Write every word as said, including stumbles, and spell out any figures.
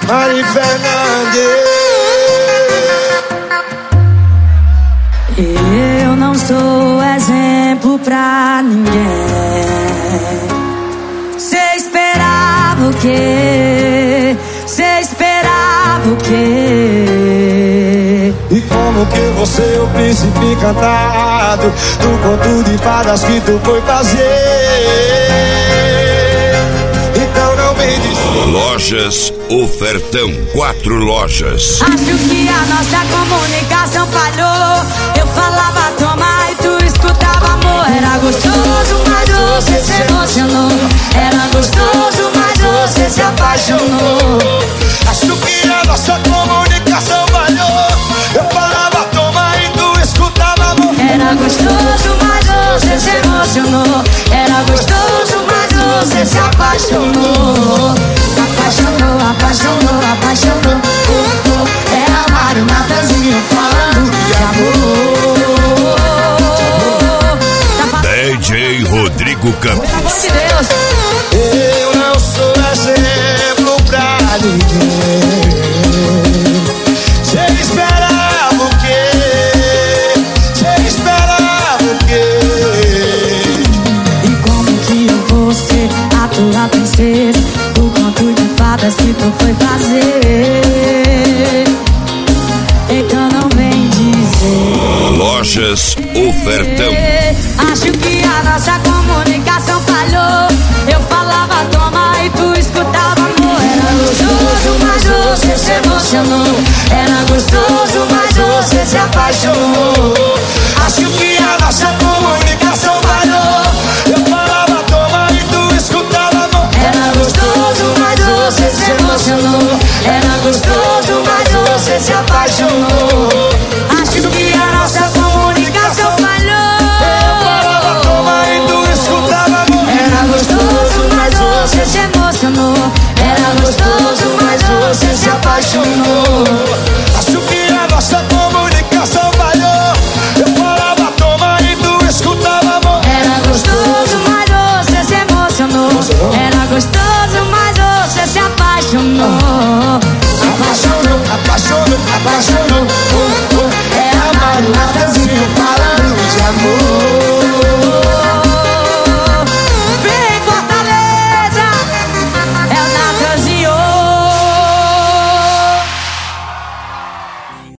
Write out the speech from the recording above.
Mari Fernandes. Eu não sou exemplo pra ninguém. Cê esperava o quê? Cê esperava o quê? E como que você é o príncipe encantado do conto de fadas que tu foi fazer? Então não vem dizer. Lojas Ofertão, quatro lojas. Acho que a nossa comunicação falhou. Eu falava toma e tu escutava amor. Era gostoso, mas você se emocionou. Era gostoso, mas você se apaixonou. Acho que a nossa comunicação falhou. Eu falava toma e tu escutava amor. Era gostoso, mas você se emocionou. Era gostoso, mas você se apaixonou. Apaixonou, apaixonou, apaixonou. Oh, oh. Era Mário Natanzinho falando de amor. D J Rodrigo Campos. Pelo amor de Deus. Eu não sou exemplo pra ninguém. Cê esperava o quê? Cê esperava o quê? E como que eu vou ser a tua princesa? O conto de fadas que tu foi fazer. Então não vem dizer. Lojas Ofertão. Acho que a nossa comunicação falhou. Eu falava toma e tu escutava amor. Era gostoso, mas você se emocionou. Era gostoso,